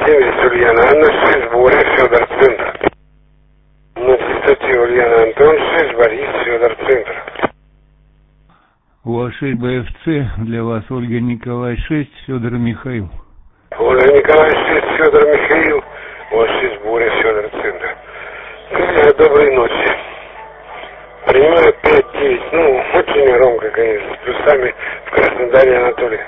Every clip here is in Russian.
70 Ульяна Анна, 6 Боря, Федор, центр. На частоте Ульяна Антон, 6 Борис, Федор, центр. У вас 6 БФЦ, для вас Ольга Николай, 6, Федор Михаил. Ольга Николай, 6, Федор Михаил, у вас 6 Боря, Федор, центр. Доброй ночи. Принимаю 5-9, очень громко, конечно, с плюсами в Краснодаре, Анатолий.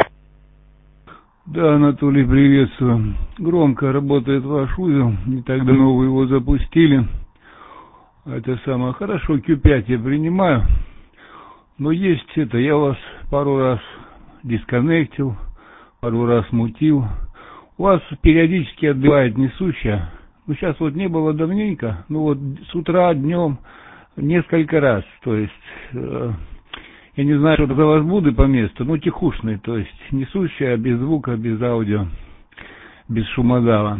Да, Анатолий, приветствую. Громко работает ваш узел, не так давно вы его запустили. Это самое хорошо, Q5 я принимаю. Но есть это, я вас пару раз дисконнектил, пару раз мутил. У вас периодически отбивает несущая. Сейчас вот не было давненько, с утра, днем, несколько раз. То есть, я не знаю, что это за возбуды по месту, тихушные, то есть несущая, без звука, без аудио, без шумодава.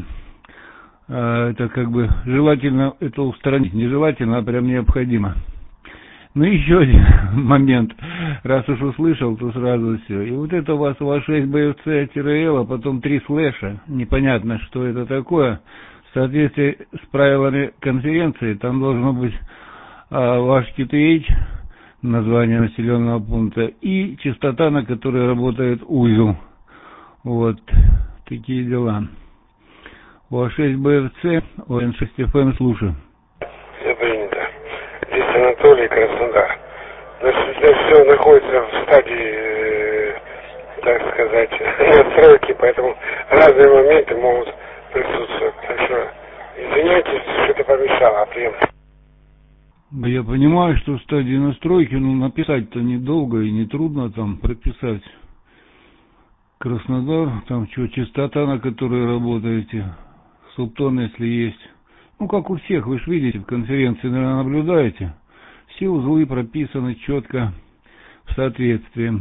Это желательно это устранить, нежелательно, а прям необходимо. Еще один момент, раз уж услышал, то сразу все. И вот это у вас 6 BFC-L, а потом 3 слэша, непонятно, что это такое. В соответствии с правилами конференции, там должно быть ваш QTH, название населенного пункта, и частота, на которой работает узел. Вот, такие дела. У вас 6 BFC, ОН6FM, слушаю. Все принято. Здесь Анатолий, Краснодар. Значит, здесь все находится в стадии, так сказать, настройки, поэтому разные моменты могут присутствовать. Так что извиняйтесь, что-то помешало, прием. Я понимаю, что в стадии настройки, написать-то недолго и не трудно там прописать. Краснодар, там частота, на которой работаете, субтон, если есть. Как у всех, вы же видите, в конференции, наверное, наблюдаете. Все узлы прописаны четко, в соответствии.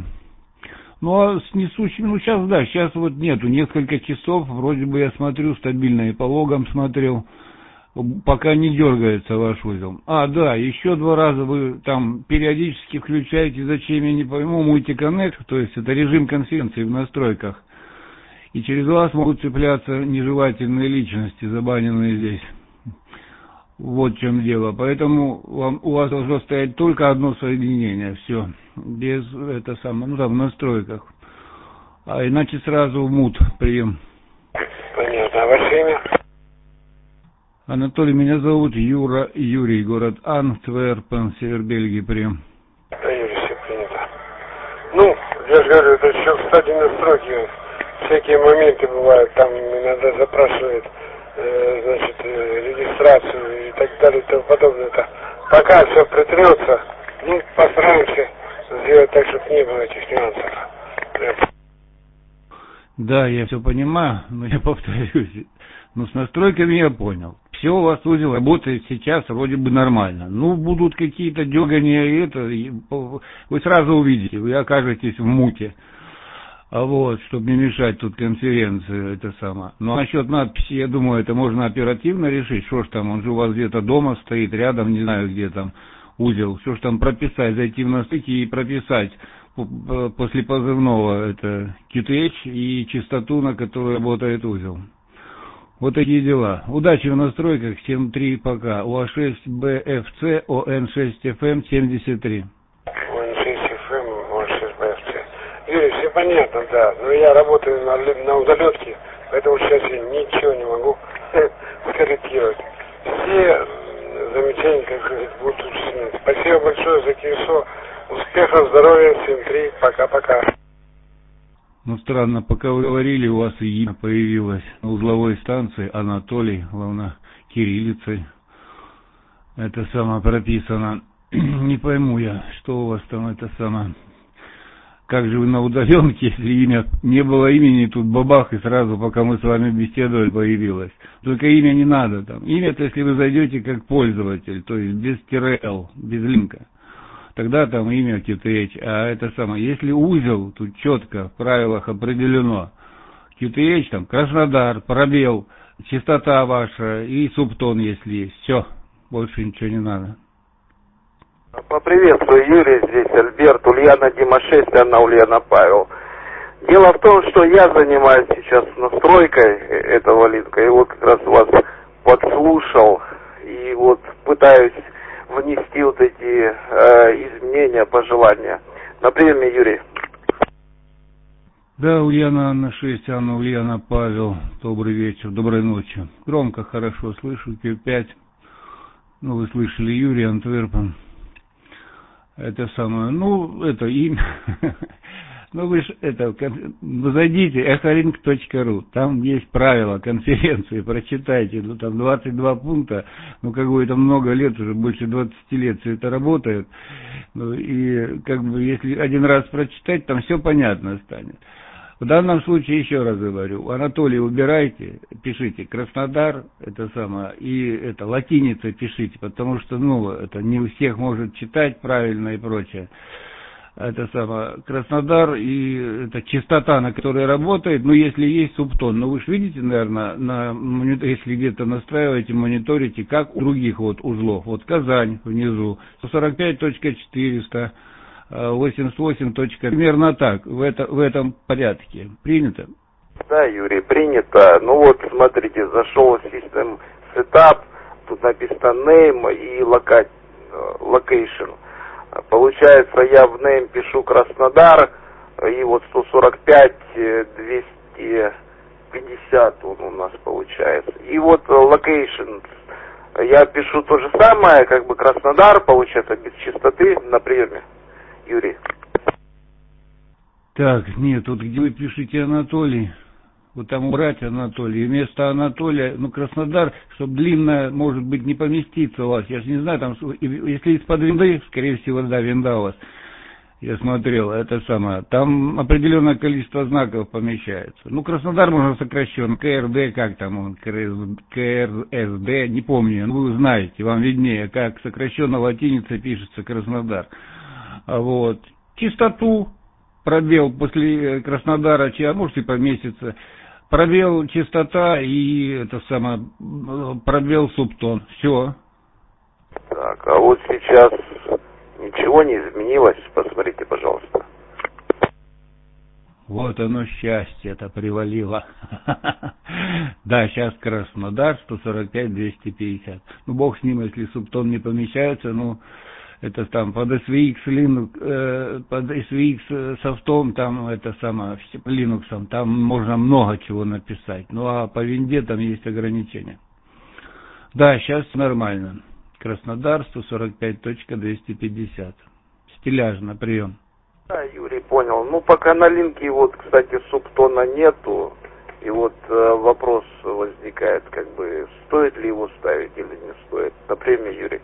А с несущим, сейчас вот нету, несколько часов, вроде бы я смотрю стабильно, и по логам смотрел, пока не дергается ваш узел. Да, еще 2 раза вы там периодически включаете, зачем я не пойму, мультиконнект, то есть это режим конференции в настройках. И через вас могут цепляться нежелательные личности, забаненные здесь. Вот в чем дело. Поэтому у вас должно стоять только одно соединение, все, без в настройках. А иначе сразу в мут прием. Понятно. А ваше имя? Анатолий, меня зовут Юрий, город Антверпен, север Бельгии, прием. Да, Юрий, все принято. Я же говорю, это еще в стадии настройки. Всякие моменты бывают, там иногда запрашивает, регистрацию и так далее и тому подобное. Пока все притрется, постараемся сделать так, чтобы не было этих нюансов. Да, я все понимаю, но я повторюсь, с настройками я понял. Все у вас узел работает сейчас вроде бы нормально. Будут какие-то дергания, вы сразу увидите, вы окажетесь в муте. Чтобы не мешать тут конференции, насчет надписи, я думаю, это можно оперативно решить. Что ж там, он же у вас где-то дома стоит, рядом, не знаю, где там узел. Что ж там прописать, зайти в настройки и прописать после позывного это QTH и частоту, на которой работает узел. Вот такие дела. Удачи в настройках, 7.3 пока. УА6 БФЦ, ОН6ФМ 73. ОН6ФМ, ОН6 БФЦ. Юрий, все понятно, да. Но я работаю на удаленке, поэтому сейчас я ничего не могу скорректировать. Все замечания, как говорится, будут учтены. Спасибо большое за КСО. Успехов, здоровья, 7.3. Пока-пока. Странно, пока вы говорили, у вас и имя появилось на узловой станции Анатолий, главное, кириллицей. Это прописано. Не пойму я, что у вас там Как же вы на удаленке, если не было имени, тут бабах, и сразу, пока мы с вами беседовали, появилось. Только имя не надо там. Имя-то, если вы зайдете как пользователь, то есть без -l, без линка. Тогда там имя QTH, а если узел, тут четко в правилах определено, QTH там Краснодар, пробел, частота ваша и субтон, если есть, все, больше ничего не надо. Поприветствую, Юрий, здесь Альберт, Ульяна Дима 6, Анна Ульяна Павел. Дело в том, что я занимаюсь сейчас настройкой этого линка, и вот как раз вас подслушал, и вот пытаюсь внести вот эти изменения, пожелания. На приеме, Юрий. Да, Ульяна Анна 6, Анна Ульяна Павел. Добрый вечер, доброй ночи. Громко, хорошо слышу, Q5. Ну, вы слышали Юрий Антверпен. Это самое, ну, это имя. Ну, вы же, вы зайдите, echorink.ru, там есть правила конференции, прочитайте, ну, там 22 пункта, ну, как бы это много лет, уже больше 20 лет все это работает, ну, и, как бы, если один раз прочитать, там все понятно станет. В данном случае, еще раз говорю, Анатолий убирайте, пишите Краснодар, это самое, и это латиницей пишите, потому что, ну, это не у всех может читать правильно и прочее. Это самое, Краснодар, и это частота, на которой работает, ну, если есть субтон, ну, вы же видите, наверное, если где-то настраиваете, мониторите, как у других вот узлов, вот Казань внизу, 145.400, 88. Примерно так, в этом порядке. Принято? Да, Юрий, принято. Ну вот, смотрите, зашел в System Setup, тут написано Name и Location. Получается, я в Name пишу Краснодар, и вот 145-250 он у нас получается. И вот Location, я пишу то же самое, как бы Краснодар, получается, без частоты на приеме. Юрий. Так, нет, вот где вы пишете Анатолий, вот там убрать Анатолий, и вместо Анатолия, ну, Краснодар, чтобы длинно, может быть, не поместится у вас, я же не знаю, там, если из-под винды, скорее всего, да, винда у вас, я смотрел, это самое, там определенное количество знаков помещается. Ну, Краснодар можно сокращен, КРД, как там он, КРСД, не помню, ну, вы знаете, вам виднее, как сокращенно латиница пишется Краснодар. Вот. Чистоту, пробел после Краснодара, а может и поместится, пробел частота и это самое, пробел субтон. Все. Так, а вот сейчас ничего не изменилось, посмотрите, пожалуйста. Вот оно счастье, это привалило. Да, сейчас Краснодар 145-250. Ну, бог с ним, если субтон не помещается, ну, это там под SVX Linux, под SVX софтом, там это самое, Linux, там можно много чего написать. Ну, а по винде там есть ограничения. Да, сейчас нормально. Краснодар 145.250. Стиляжно, прием. Да, Юрий, понял. Ну, пока на линке, вот, кстати, субтона нету. И вот вопрос возникает, как бы, стоит ли его ставить или не стоит. На премию, Юрий.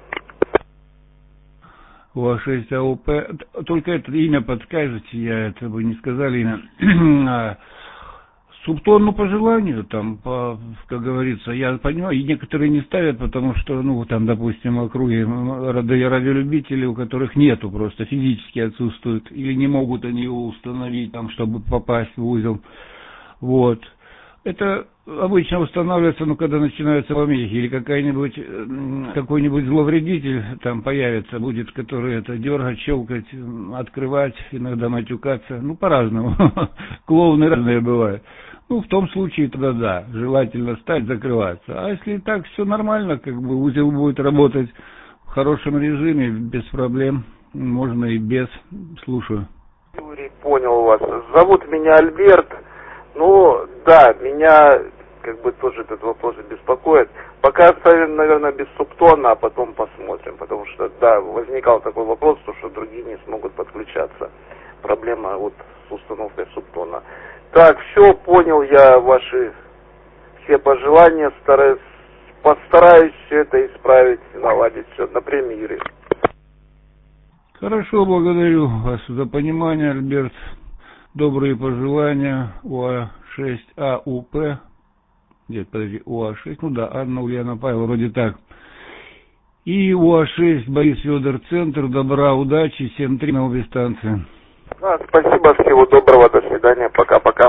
УА6 АУП. Только это имя подскажете, я это вы не сказали имя. Субтон, ну, по желанию, там, как говорится, я понимаю, и некоторые не ставят, потому что, ну, там, допустим, в округе радиолюбителей, у которых нету, просто физически отсутствуют, или не могут они его установить, там, чтобы попасть в узел. Вот. Это обычно устанавливается, ну, когда начинаются помехи, или какой-нибудь зловредитель там появится, будет, который это дергать, щелкать, открывать, иногда матюкаться, ну, по-разному. Клоуны разные бывают. Ну, в том случае тогда да, желательно ставить, закрываться. А если так все нормально, как бы узел будет работать в хорошем режиме, без проблем, можно и без. Слушаю. Юрий, понял вас. Зовут меня Альберт. Ну, да, меня как бы тоже этот вопрос беспокоит. Пока оставим, наверное, без субтона, а потом посмотрим. Потому что, да, возникал такой вопрос, что другие не смогут подключаться. Проблема вот с установкой субтона. Так, все, понял я ваши все пожелания, постараюсь все это исправить, наладить все. На премии, Юрий. Хорошо, благодарю вас за понимание, Альберт. Добрые пожелания. УА6 АУП. Нет, подожди, УА6, ну да, Анна Ульяна Павел, вроде так. И УА6 Борис Федор Центр. Добра, удачи, 7-3 на обе станции. Да, спасибо, всего доброго, до свидания, пока-пока.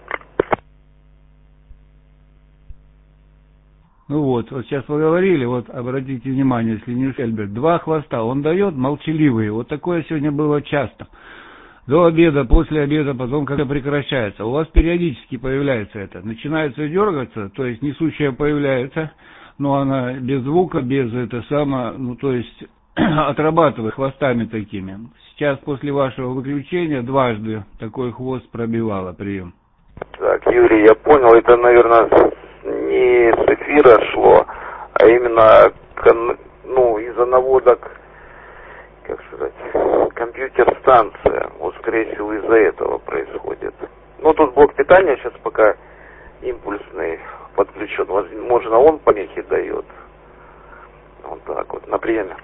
Ну вот сейчас поговорили, вот обратите внимание, если не Альберт, 2 хвоста, он дает молчаливые, вот такое сегодня было часто. до обеда, после обеда, потом когда прекращается. У вас периодически появляется это. Начинается дергаться, то есть несущая появляется, но она без звука, без это само, ну то есть отрабатывает хвостами такими. Сейчас после вашего выключения дважды такой хвост пробивало прием. Так, Юрий, я понял, это, наверное, не с эфира шло, а именно, ну, из-за наводок, как сказать, компьютер-станция. Вот, скорее всего, из-за этого происходит. Ну, тут блок питания сейчас пока импульсный подключен. Возможно, он помехи дает. Вот так вот, на приеме.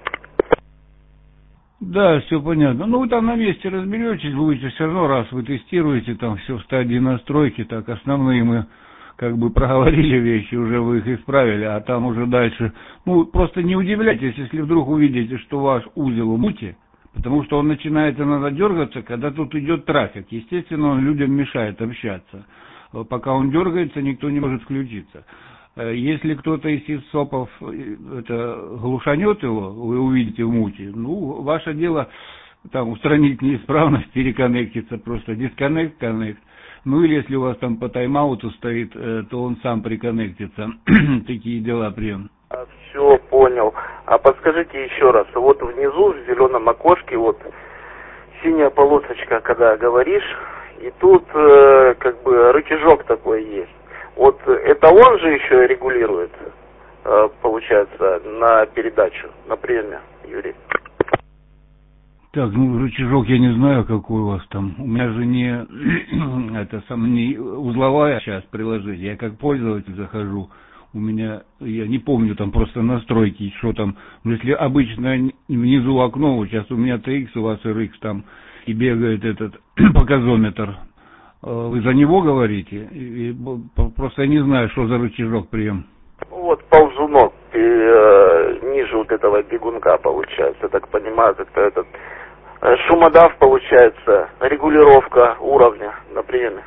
Да, все понятно. Ну, вы там на месте разберетесь, будете все равно, раз вы тестируете там все в стадии настройки, так основные мы как бы проговорили вещи, уже вы их исправили, а там уже дальше. Ну, просто не удивляйтесь, если вдруг увидите, что ваш узел в муте, потому что он начинает иногда дергаться, когда тут идет трафик. Естественно, он людям мешает общаться. Пока он дергается, никто не может включиться. Если кто-то из СОПов это глушанет его, вы увидите в муте, ну, ваше дело там устранить неисправность, переконнектиться, просто дисконнект, коннект. Ну, или если у вас там по тайм-ауту стоит, то он сам приконнектится. Такие дела прием. Все, понял. А подскажите еще раз, вот внизу в зеленом окошке, вот синяя полосочка, когда говоришь, и тут как бы рычажок такой есть. Вот это он же еще регулирует, получается, на передачу, на приеме, Юрий? Так, ну, рычажок я не знаю, какой у вас там. У меня же не, это сам, не узловая сейчас приложение. Я как пользователь захожу. У меня, я не помню там просто настройки, что там. Но если обычно внизу окно, вот сейчас у меня TX, у вас RX там, и бегает этот показометр. Вы за него говорите? Просто я не знаю, что за рычажок прием. Вот ползунок ниже вот этого бегунка получается, так понимаю, как-то этот шумодав получается, регулировка уровня на приеме.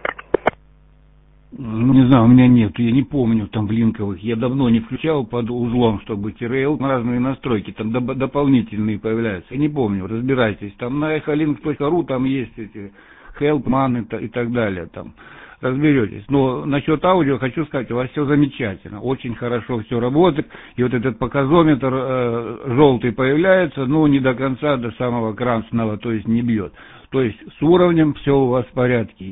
Ну, не знаю, у меня нет, я не помню там блинковых. Я давно не включал под узлом, чтобы TRL, разные настройки, там дополнительные появляются. Я не помню, разбирайтесь. Там на echolink.ru там есть эти help, man и так далее. Там разберетесь. Но насчет аудио хочу сказать, у вас все замечательно. Очень хорошо все работает. И вот этот показометр желтый появляется, но не до конца, до самого красного, то есть не бьет. То есть с уровнем все у вас в порядке,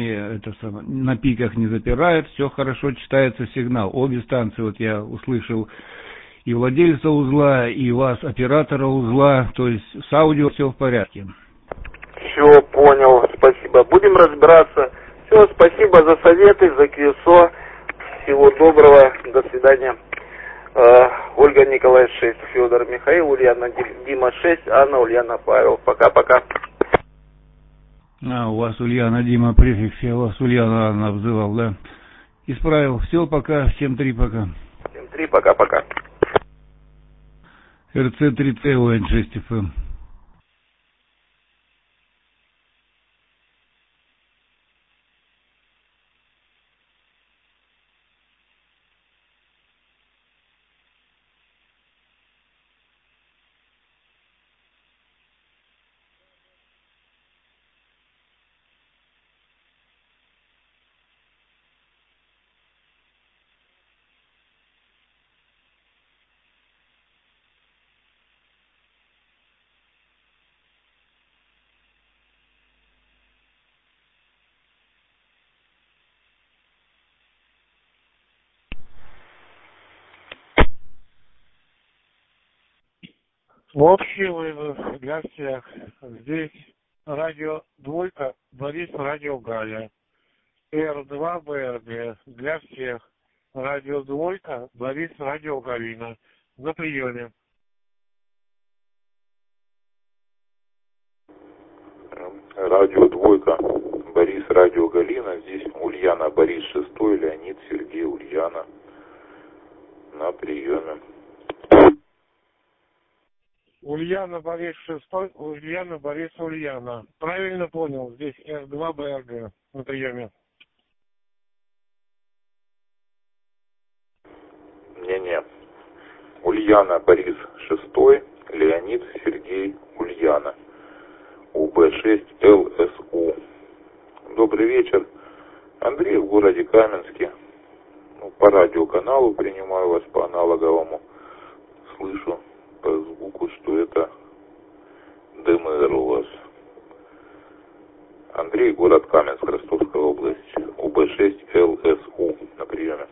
на пиках не запирает, все хорошо читается сигнал. Обе станции, вот я услышал и владельца узла, и вас, оператора узла, то есть с аудио все в порядке. Все, понял, спасибо. Будем разбираться. Все, спасибо за советы, за QSO. Всего доброго, до свидания. Ольга Николаевна 6, Федор Михаил, Ульяна Дима 6, Анна Ульяна Павел. Пока-пока. У вас Ульяна Дима префикс, я вас Ульяна Анна обзывал, да? Исправил. Все, пока. Всем 3 пока. Всем 3, пока-пока. РЦ-3Т, ОН6ФМ. Общий вызов для всех. Здесь радио Двойка, Борис, радио Галя. Р2 БРГ для всех. Радио Двойка, Борис, радио Галина. На приеме. Радио Двойка, Борис, радио Галина. Здесь Ульяна, Борис 6, Леонид, Сергей, Ульяна. На приеме. Ульяна, Борис 6, Ульяна, Борис, Ульяна. Правильно понял, здесь Р2 БРГ на приеме. Не-не. Ульяна, Борис 6, Леонид, Сергей, Ульяна. УБ6ЛСУ. Добрый вечер. Андрей в городе Каменске. По радиоканалу принимаю вас по аналоговому. Слышу по звуку, что это ДМР у вас. Андрей, город Каменск, Ростовская область. УБ6ЛСУ на приеме.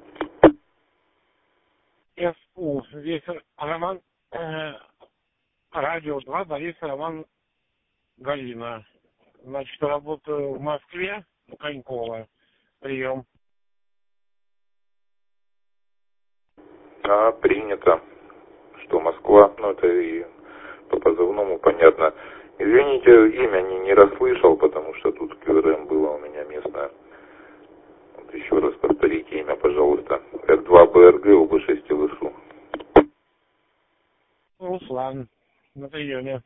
СУ. Вечер. Роман. Радио 2, Борис, Роман, Галина. Значит, работаю в Москве, в Коньково. Прием. Принято. Что Москва, это и по позывному понятно. Извините, имя не расслышал, потому что тут КРМ было у меня местное. Вот еще раз повторите имя, пожалуйста. Р2БРГ, УБ6ЛСУ. Руслан. На приеме.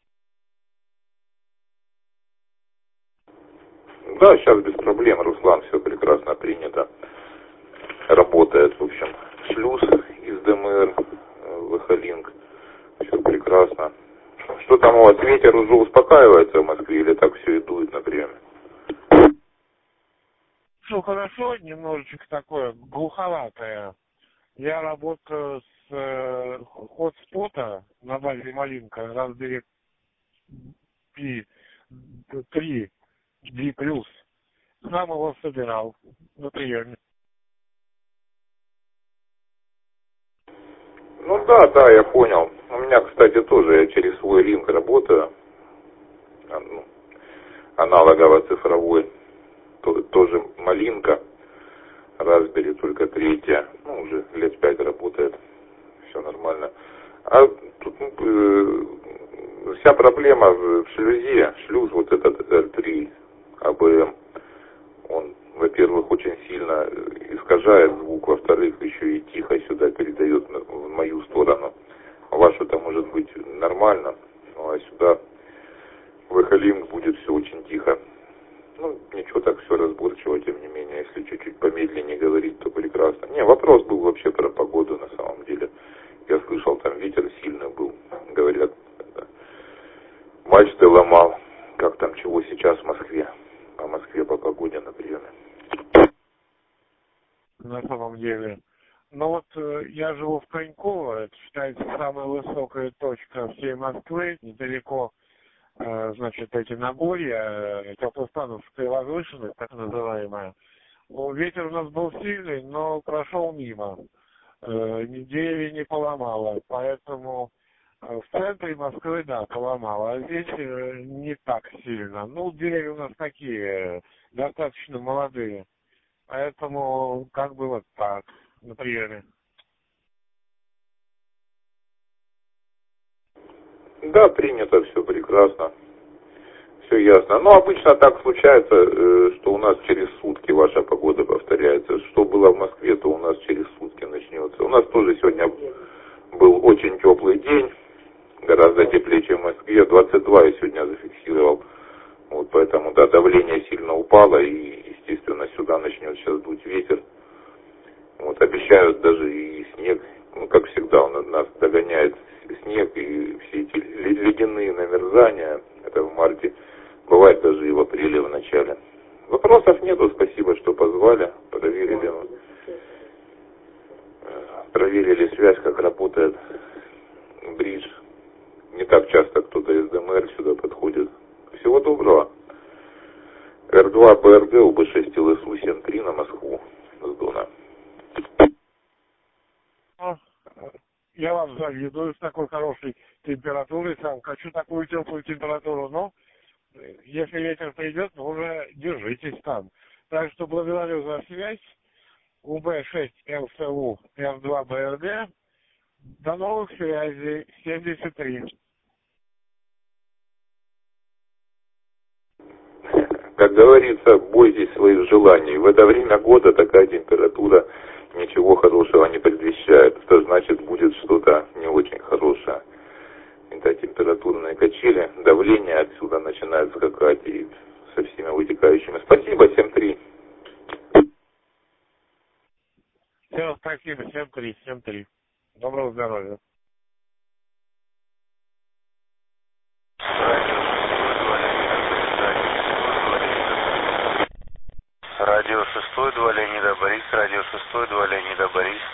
Да, сейчас без проблем, Руслан, все прекрасно принято. Работает, в общем, шлюз из ДМР, ВХ-линк. Все прекрасно. Что там у вас, ветер уже успокаивается в Москве или так все и дует на приеме? Все хорошо, немножечко такое глуховатое. Я работаю с хотспота на базе Малинка, Raspberry Pi 3 D+. Сам его собирал на приеме. Да, я понял. У меня, кстати, тоже, я через свой линк работаю. Аналогово-цифровой. Тоже Малинка. Raspberry только 3. Уже лет 5 работает. Все нормально. А тут вся проблема в шлюзе. Шлюз вот этот R3 АБМ. Он, во-первых, очень сильно искажает звук, во-вторых, еще и тихо сюда передает в мою сторону. Вашу-то может быть нормально, а сюда в эхолинк будет все очень тихо. Ничего, так все разборчиво, тем не менее, если чуть-чуть помедленнее говорить, то прекрасно. Вопрос был вообще про погоду на самом деле. Я слышал, там ветер сильный был, говорят, мачты ломал. Как там, чего сейчас в Москве? По Москве, по погоде на приеме. На самом деле. Я живу в Коньково, это считается самая высокая точка всей Москвы, недалеко, эти Нагорья, Теплостановская возвышенность, так называемая. Ветер у нас был сильный, но прошел мимо. Деревья не поломало, поэтому в центре Москвы, да, поломало, а здесь не так сильно. Деревья у нас такие, достаточно молодые, поэтому вот так, на приеме. Да, принято, все прекрасно. Все ясно. Обычно так случается, что у нас через сутки ваша погода повторяется. Что было в Москве, то у нас через сутки начнется. У нас тоже сегодня был очень теплый день, гораздо теплее, чем в Москве. 22 я сегодня зафиксировал. Поэтому, да, давление сильно упало, и, естественно, сюда начнет сейчас дуть ветер. Обещают даже и снег. Как всегда, он нас догоняет снег, и все эти ледяные намерзания, это в марте. Бывает даже и в апреле в начале. Вопросов нету, спасибо, что позвали. Проверили связь, как работает бридж. Не так часто кто-то из ДМР сюда подходит. Всего доброго. Р2БРГ, УБ6ЛСУ 7-3 на Москву с Дона. Я вам завидую с такой хорошей температурой, сам хочу такую теплую температуру, но если ветер придет, уже держитесь там. Так что благодарю за связь. УБ6ЛСУ Р2БРГ. До новых связей. 73. Как говорится, бойтесь своих желаний. В это время года такая температура ничего хорошего не предвещает. Это значит, будет что-то не очень хорошее. Это температурные качели, давление отсюда начинает скакать и со всеми вытекающими. Спасибо, 7-3. Все, спасибо, 7-3. Доброго здоровья. Леонида Борис.